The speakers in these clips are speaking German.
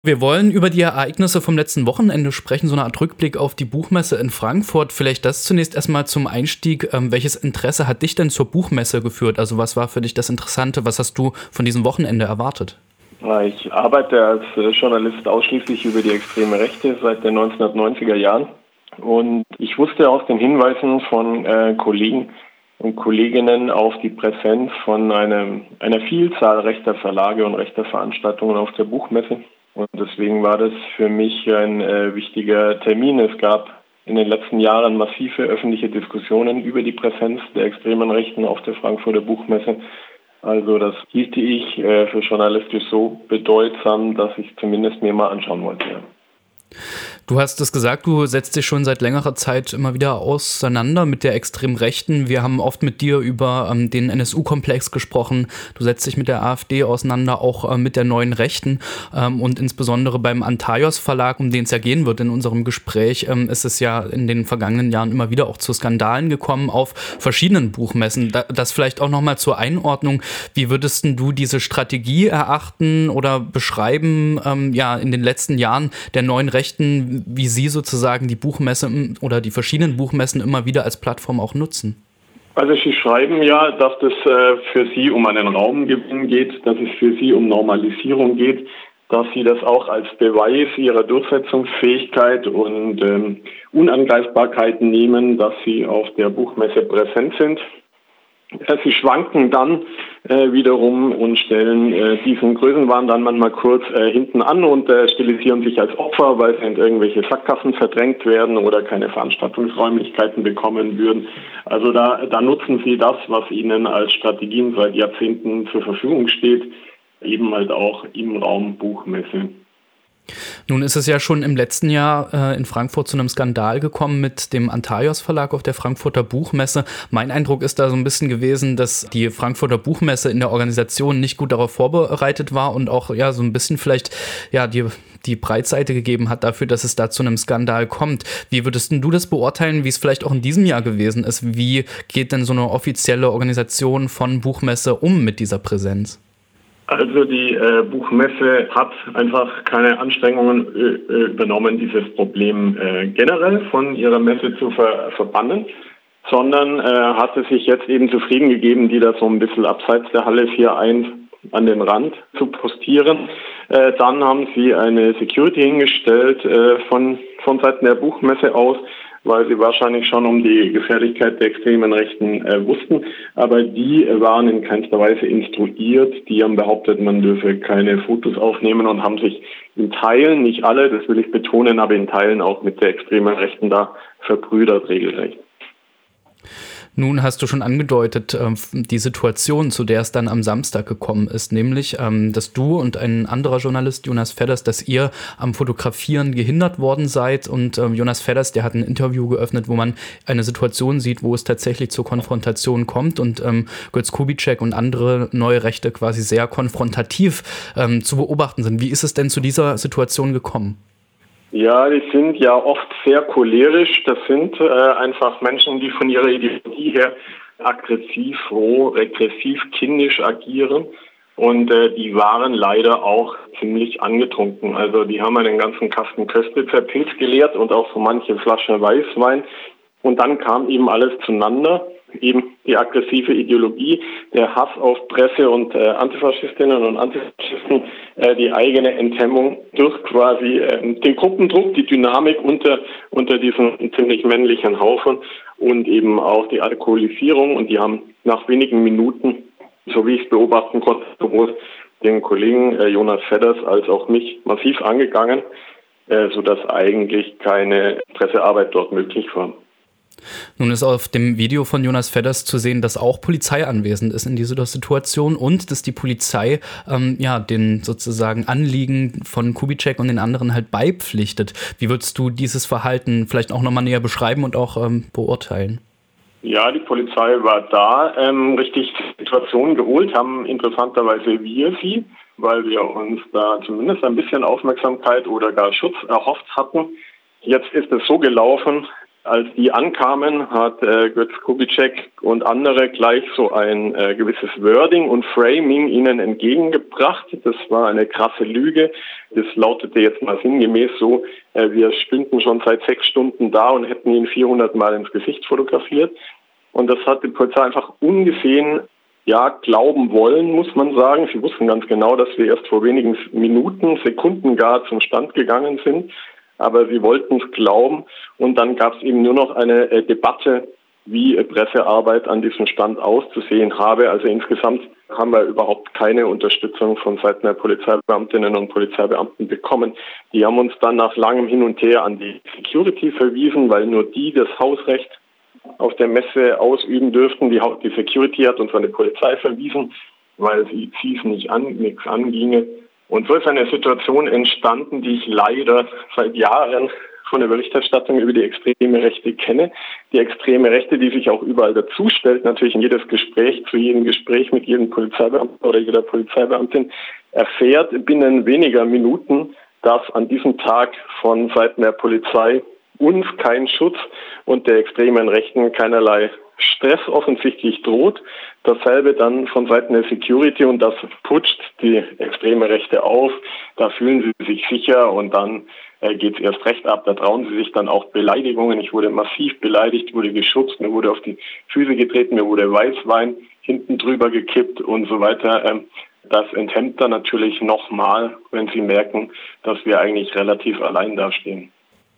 Wir wollen über die Ereignisse vom letzten Wochenende sprechen, so eine Art Rückblick auf die Buchmesse in Frankfurt. Vielleicht das zunächst erstmal zum Einstieg. Welches Interesse hat dich denn zur Buchmesse geführt? Also was war für dich das Interessante? Was hast du von diesem Wochenende erwartet? Ich arbeite als Journalist ausschließlich über die extreme Rechte seit den 1990er Jahren. Und ich wusste aus den Hinweisen von Kollegen und Kolleginnen auf die Präsenz von einer Vielzahl rechter Verlage und rechter Veranstaltungen auf der Buchmesse. Und deswegen war das für mich ein wichtiger Termin. Es gab in den letzten Jahren massive öffentliche Diskussionen über die Präsenz der extremen Rechten auf der Frankfurter Buchmesse. Also das hielt ich für journalistisch so bedeutsam, dass ich zumindest mir mal anschauen wollte. Ja. Du hast es gesagt, du setzt dich schon seit längerer Zeit immer wieder auseinander mit der extremen Rechten. Wir haben oft mit dir über den NSU-Komplex gesprochen. Du setzt dich mit der AfD auseinander, auch mit der neuen Rechten. Und insbesondere beim Antaios Verlag, um den es ja gehen wird in unserem Gespräch, ist es ja in den vergangenen Jahren immer wieder auch zu Skandalen gekommen auf verschiedenen Buchmessen. Das vielleicht auch nochmal zur Einordnung. Wie würdest du diese Strategie erachten oder beschreiben, in den letzten Jahren der neuen Rechten, wie sie sozusagen die Buchmesse oder die verschiedenen Buchmessen immer wieder als Plattform auch nutzen? Also Sie schreiben ja, dass es für Sie um einen Raumgewinn geht, dass es für Sie um Normalisierung geht, dass Sie das auch als Beweis Ihrer Durchsetzungsfähigkeit und Unangreifbarkeit nehmen, dass Sie auf der Buchmesse präsent sind. Sie schwanken dann wiederum und stellen diesen Größenwahn dann manchmal kurz hinten an und stilisieren sich als Opfer, weil sie in irgendwelche Sackgassen verdrängt werden oder keine Veranstaltungsräumlichkeiten bekommen würden. Also da nutzen sie das, was ihnen als Strategien seit Jahrzehnten zur Verfügung steht, eben halt auch im Raum Buchmesse. Nun ist es ja schon im letzten Jahr in Frankfurt zu einem Skandal gekommen mit dem Antaios Verlag auf der Frankfurter Buchmesse. Mein Eindruck ist da so ein bisschen gewesen, dass die Frankfurter Buchmesse in der Organisation nicht gut darauf vorbereitet war und auch so ein bisschen vielleicht die Breitseite gegeben hat dafür, dass es da zu einem Skandal kommt. Wie würdest du das beurteilen, wie es vielleicht auch in diesem Jahr gewesen ist? Wie geht denn so eine offizielle Organisation von Buchmesse um mit dieser Präsenz? Also die Buchmesse hat einfach keine Anstrengungen übernommen, dieses Problem generell von ihrer Messe zu verbannen, sondern hat es sich jetzt eben zufrieden gegeben, die da so ein bisschen abseits der Halle 4.1 an den Rand zu postieren. Dann haben sie eine Security hingestellt von Seiten der Buchmesse aus, weil sie wahrscheinlich schon um die Gefährlichkeit der extremen Rechten wussten. Aber die waren in keinster Weise instruiert. Die haben behauptet, man dürfe keine Fotos aufnehmen und haben sich in Teilen, nicht alle, das will ich betonen, aber in Teilen auch mit der extremen Rechten da verbrüdert regelrecht. Nun hast du schon angedeutet, die Situation, zu der es dann am Samstag gekommen ist, nämlich, dass du und ein anderer Journalist, Jonas Fedders, dass ihr am Fotografieren gehindert worden seid und Jonas Fedders, der hat ein Interview geöffnet, wo man eine Situation sieht, wo es tatsächlich zur Konfrontation kommt und Götz Kubitschek und andere neue Rechte quasi sehr konfrontativ zu beobachten sind. Wie ist es denn zu dieser Situation gekommen? Ja, die sind ja oft sehr cholerisch. Das sind einfach Menschen, die von ihrer Ideologie her aggressiv, roh, regressiv, kindisch agieren. Und die waren leider auch ziemlich angetrunken. Also die haben einen ganzen Kasten Köstritzer Pilz geleert und auch so manche Flasche Weißwein. Und dann kam eben alles zueinander. Eben die aggressive Ideologie, der Hass auf Presse und Antifaschistinnen und Antifaschisten, die eigene Enthemmung durch quasi den Gruppendruck, die Dynamik unter diesem ziemlich männlichen Haufen und eben auch die Alkoholisierung. Und die haben nach wenigen Minuten, so wie ich es beobachten konnte, sowohl den Kollegen Jonas Fedders als auch mich massiv angegangen, sodass eigentlich keine Pressearbeit dort möglich war. Nun ist auf dem Video von Jonas Fedders zu sehen, dass auch Polizei anwesend ist in dieser Situation und dass die Polizei den sozusagen Anliegen von Kubitschek und den anderen halt beipflichtet. Wie würdest du dieses Verhalten vielleicht auch nochmal näher beschreiben und auch beurteilen? Ja, die Polizei war da, richtig die Situation geholt haben, interessanterweise wir sie, weil wir uns da zumindest ein bisschen Aufmerksamkeit oder gar Schutz erhofft hatten. Jetzt ist es so gelaufen, Als die ankamen, hat Götz Kubitschek und andere gleich so ein gewisses Wording und Framing ihnen entgegengebracht. Das war eine krasse Lüge. Das lautete jetzt mal sinngemäß so, wir stünden schon seit 6 Stunden da und hätten ihn 400 Mal ins Gesicht fotografiert. Und das hat die Polizei einfach ungesehen glauben wollen, muss man sagen. Sie wussten ganz genau, dass wir erst vor wenigen Minuten, Sekunden gar zum Stand gegangen sind. Aber sie wollten es glauben. Und dann gab es eben nur noch eine Debatte, wie Pressearbeit an diesem Stand auszusehen habe. Also insgesamt haben wir überhaupt keine Unterstützung von Seiten der Polizeibeamtinnen und Polizeibeamten bekommen. Die haben uns dann nach langem Hin und Her an die Security verwiesen, weil nur die das Hausrecht auf der Messe ausüben dürften. Die Security hat uns an die Polizei verwiesen, weil sie es nichts anginge. Und so ist eine Situation entstanden, die ich leider seit Jahren von der Berichterstattung über die extreme Rechte kenne. Die extreme Rechte, die sich auch überall dazu stellt, natürlich in jedes Gespräch, zu jedem Gespräch mit jedem Polizeibeamten oder jeder Polizeibeamtin, erfährt binnen weniger Minuten, dass an diesem Tag von Seiten der Polizei uns kein Schutz und der extremen Rechten keinerlei Stress offensichtlich droht. Dasselbe dann von Seiten der Security und das putscht die extreme Rechte auf. Da fühlen sie sich sicher und dann geht es erst recht ab. Da trauen sie sich dann auch Beleidigungen. Ich wurde massiv beleidigt, wurde geschubst, mir wurde auf die Füße getreten, mir wurde Weißwein hinten drüber gekippt und so weiter. Das enthemmt dann natürlich nochmal, wenn sie merken, dass wir eigentlich relativ allein dastehen.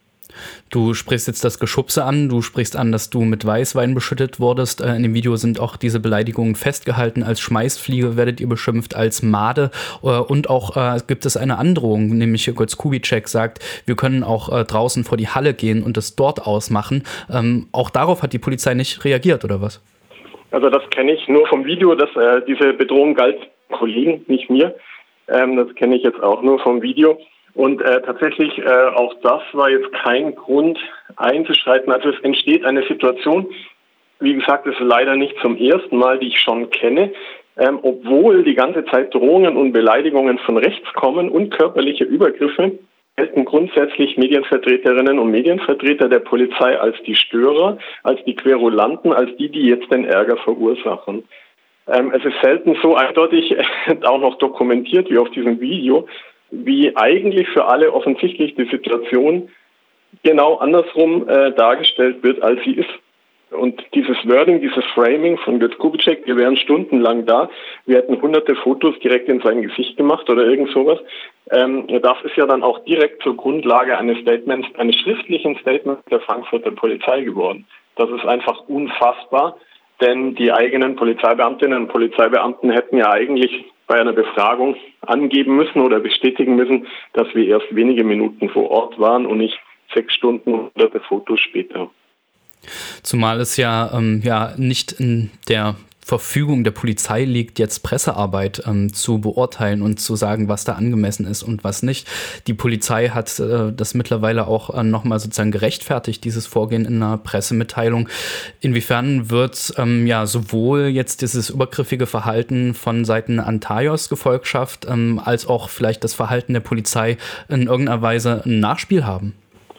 Du sprichst jetzt das Geschubse an, du sprichst an, dass du mit Weißwein beschüttet wurdest. In dem Video sind auch diese Beleidigungen festgehalten. Als Schmeißfliege werdet ihr beschimpft, als Made. Und auch gibt es eine Androhung, nämlich Götz Kubitschek sagt, wir können auch draußen vor die Halle gehen und es dort ausmachen. Auch darauf hat die Polizei nicht reagiert, oder was? Also das kenne ich nur vom Video, dass diese Bedrohung galt Kollegen, nicht mir. Das kenne ich jetzt auch nur vom Video. Und tatsächlich, auch das war jetzt kein Grund einzuschreiten. Also es entsteht eine Situation, wie gesagt, das ist leider nicht zum ersten Mal, die ich schon kenne, obwohl die ganze Zeit Drohungen und Beleidigungen von rechts kommen und körperliche Übergriffe, gelten grundsätzlich Medienvertreterinnen und Medienvertreter der Polizei als die Störer, als die Querulanten, als die jetzt den Ärger verursachen. Es ist selten so eindeutig auch noch dokumentiert wie auf diesem Video, wie eigentlich für alle offensichtlich die Situation genau andersrum dargestellt wird, als sie ist. Und dieses Wording, dieses Framing von Götz Kubitschek, wir wären stundenlang da, wir hätten hunderte Fotos direkt in sein Gesicht gemacht oder irgend sowas. Das ist ja dann auch direkt zur Grundlage eines Statements, eines schriftlichen Statements der Frankfurter Polizei geworden. Das ist einfach unfassbar, denn die eigenen Polizeibeamtinnen und Polizeibeamten hätten ja eigentlich bei einer Befragung angeben müssen oder bestätigen müssen, dass wir erst wenige Minuten vor Ort waren und nicht 6 Stunden hunderte Fotos später. Zumal es ja nicht in der Verfügung der Polizei liegt, jetzt Pressearbeit zu beurteilen und zu sagen, was da angemessen ist und was nicht. Die Polizei hat das mittlerweile auch nochmal sozusagen gerechtfertigt, dieses Vorgehen in einer Pressemitteilung. Inwiefern wird sowohl jetzt dieses übergriffige Verhalten von Seiten Antaios-Gefolgschaft als auch vielleicht das Verhalten der Polizei in irgendeiner Weise ein Nachspiel haben?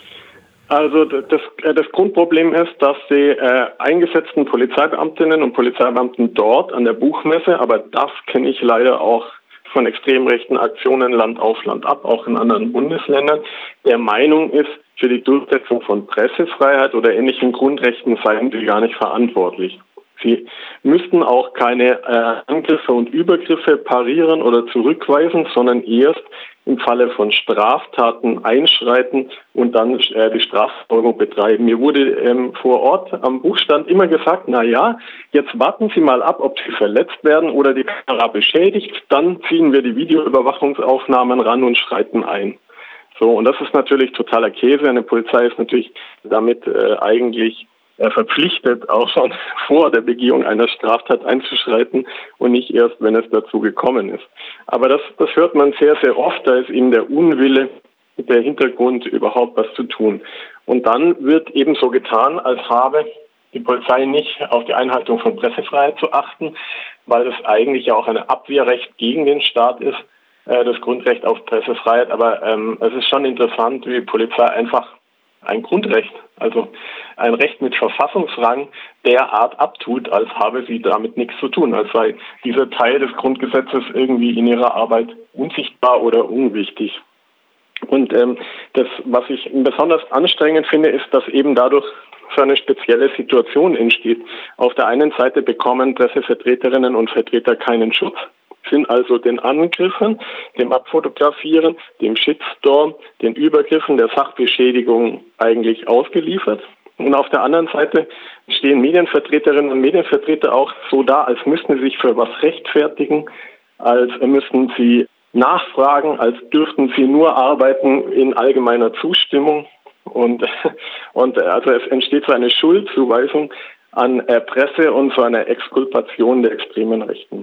Also das Grundproblem ist, dass die eingesetzten Polizeibeamtinnen und Polizeibeamten dort an der Buchmesse, aber das kenne ich leider auch von extrem rechten Aktionen Land auf Land ab, auch in anderen Bundesländern, der Meinung ist, für die Durchsetzung von Pressefreiheit oder ähnlichen Grundrechten seien sie gar nicht verantwortlich. Sie müssten auch keine Angriffe und Übergriffe parieren oder zurückweisen, sondern erst im Falle von Straftaten einschreiten und dann die Strafverfolgung betreiben. Mir wurde vor Ort am Buchstand immer gesagt, jetzt warten Sie mal ab, ob Sie verletzt werden oder die Kamera beschädigt, dann ziehen wir die Videoüberwachungsaufnahmen ran und schreiten ein. So, und das ist natürlich totaler Käse. Eine Polizei ist natürlich damit eigentlich verpflichtet, auch schon vor der Begehung einer Straftat einzuschreiten und nicht erst, wenn es dazu gekommen ist. Aber das hört man sehr, sehr oft. Da ist eben der Unwille, der Hintergrund, überhaupt was zu tun. Und dann wird eben so getan, als habe die Polizei nicht auf die Einhaltung von Pressefreiheit zu achten, weil es eigentlich ja auch ein Abwehrrecht gegen den Staat ist, das Grundrecht auf Pressefreiheit. Aber es ist schon interessant, wie die Polizei einfach ein Grundrecht, also ein Recht mit Verfassungsrang, derart abtut, als habe sie damit nichts zu tun, als sei dieser Teil des Grundgesetzes irgendwie in ihrer Arbeit unsichtbar oder unwichtig. Und das, was ich besonders anstrengend finde, ist, dass eben dadurch so eine spezielle Situation entsteht. Auf der einen Seite bekommen Pressevertreterinnen und Vertreter keinen Schutz, sind also den Angriffen, dem Abfotografieren, dem Shitstorm, den Übergriffen, der Sachbeschädigung eigentlich ausgeliefert. Und auf der anderen Seite stehen Medienvertreterinnen und Medienvertreter auch so da, als müssten sie sich für was rechtfertigen, als müssten sie nachfragen, als dürften sie nur arbeiten in allgemeiner Zustimmung. Und also es entsteht so eine Schuldzuweisung an Presse und so eine Exkulpation der extremen Rechten.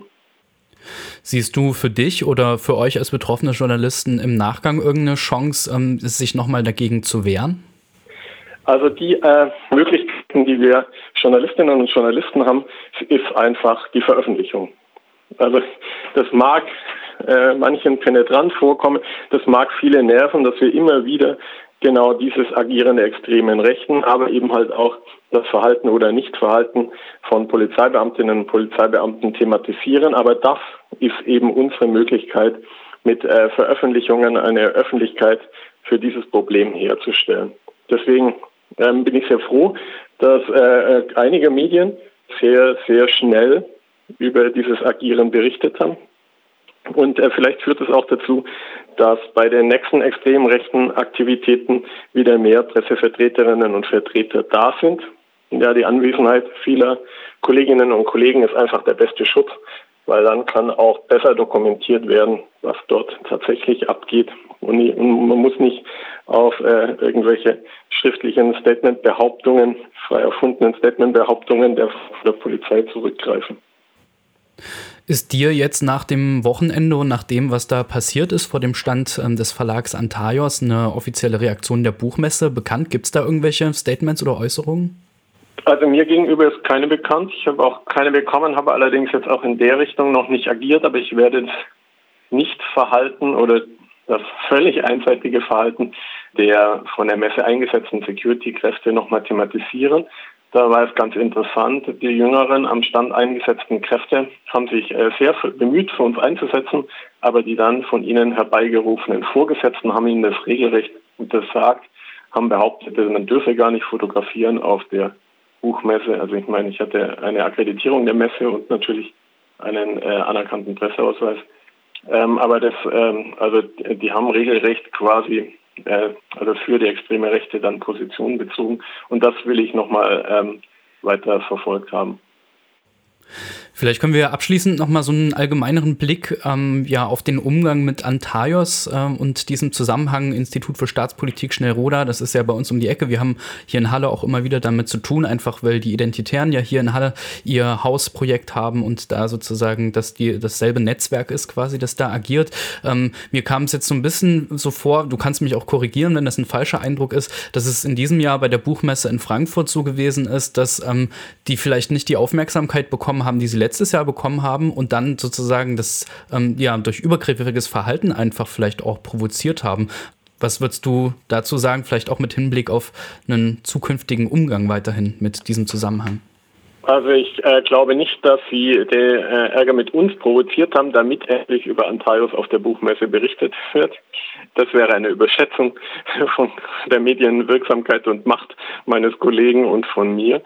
Siehst du für dich oder für euch als betroffene Journalisten im Nachgang irgendeine Chance, sich nochmal dagegen zu wehren? Also die Möglichkeiten, die wir Journalistinnen und Journalisten haben, ist einfach die Veröffentlichung. Also das mag manchen penetrant vorkommen, das mag viele nerven, dass wir immer wieder genau dieses Agieren der extremen Rechten, aber eben halt auch das Verhalten oder Nichtverhalten von Polizeibeamtinnen und Polizeibeamten thematisieren. Aber das ist eben unsere Möglichkeit, mit Veröffentlichungen eine Öffentlichkeit für dieses Problem herzustellen. Deswegen bin ich sehr froh, dass einige Medien sehr, sehr schnell über dieses Agieren berichtet haben. Und vielleicht führt es auch dazu, dass bei den nächsten extrem rechten Aktivitäten wieder mehr Pressevertreterinnen und Vertreter da sind. Ja, die Anwesenheit vieler Kolleginnen und Kollegen ist einfach der beste Schutz, weil dann kann auch besser dokumentiert werden, was dort tatsächlich abgeht. Und man muss nicht auf irgendwelche schriftlichen Statement-Behauptungen, frei erfundenen Statement-Behauptungen der Polizei zurückgreifen. Ist dir jetzt nach dem Wochenende und nach dem, was da passiert ist, vor dem Stand des Verlags Antaios, eine offizielle Reaktion der Buchmesse bekannt? Gibt es da irgendwelche Statements oder Äußerungen? Also mir gegenüber ist keine bekannt. Ich habe auch keine bekommen, habe allerdings jetzt auch in der Richtung noch nicht agiert, aber ich werde das Nichtverhalten oder das völlig einseitige Verhalten der von der Messe eingesetzten Security-Kräfte nochmal thematisieren. Da war es ganz interessant, die jüngeren am Stand eingesetzten Kräfte haben sich sehr bemüht, für uns einzusetzen, aber die dann von ihnen herbeigerufenen Vorgesetzten haben ihnen das regelrecht untersagt, haben behauptet, man dürfe gar nicht fotografieren auf der Buchmesse. Also ich meine, ich hatte eine Akkreditierung der Messe und natürlich einen anerkannten Presseausweis. Aber also die haben regelrecht quasi also für die extreme Rechte dann Positionen bezogen. Und das will ich nochmal weiter verfolgt haben. Vielleicht können wir abschließend nochmal so einen allgemeineren Blick auf den Umgang mit Antaios und diesem Zusammenhang Institut für Staatspolitik Schnellroda. Das ist ja bei uns um die Ecke. Wir haben hier in Halle auch immer wieder damit zu tun, einfach weil die Identitären ja hier in Halle ihr Hausprojekt haben und da sozusagen dasselbe Netzwerk ist quasi, das da agiert. Mir kam es jetzt so ein bisschen so vor, du kannst mich auch korrigieren, wenn das ein falscher Eindruck ist, dass es in diesem Jahr bei der Buchmesse in Frankfurt so gewesen ist, dass die vielleicht nicht die Aufmerksamkeit bekommen haben, die sie letztes Jahr bekommen haben und dann sozusagen das durch übergriffiges Verhalten einfach vielleicht auch provoziert haben. Was würdest du dazu sagen, vielleicht auch mit Hinblick auf einen zukünftigen Umgang weiterhin mit diesem Zusammenhang? Also ich glaube nicht, dass sie den Ärger mit uns provoziert haben, damit endlich über Antaios auf der Buchmesse berichtet wird. Das wäre eine Überschätzung von der Medienwirksamkeit und Macht meines Kollegen und von mir.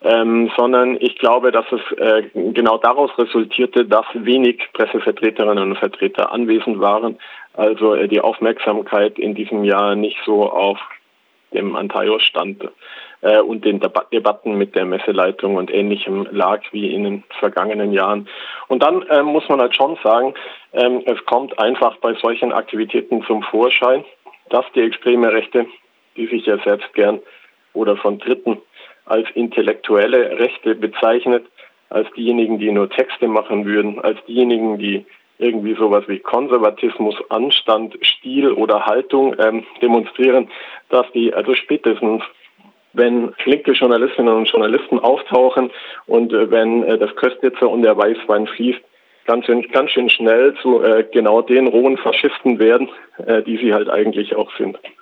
Sondern ich glaube, dass es genau daraus resultierte, dass wenig Pressevertreterinnen und Vertreter anwesend waren. Also die Aufmerksamkeit in diesem Jahr nicht so auf dem Antaios stand und den Debatten mit der Messeleitung und Ähnlichem lag wie in den vergangenen Jahren. Und dann muss man halt schon sagen, es kommt einfach bei solchen Aktivitäten zum Vorschein, dass die extreme Rechte, die sich ja selbst gern oder von Dritten als intellektuelle Rechte bezeichnet, als diejenigen, die nur Texte machen würden, als diejenigen, die irgendwie sowas wie Konservatismus, Anstand, Stil oder Haltung demonstrieren, dass die also spätestens, wenn linke Journalistinnen und Journalisten auftauchen und wenn das Köstritzer und der Weißwein fließt, ganz schön schnell zu genau den rohen Faschisten werden, die sie halt eigentlich auch sind.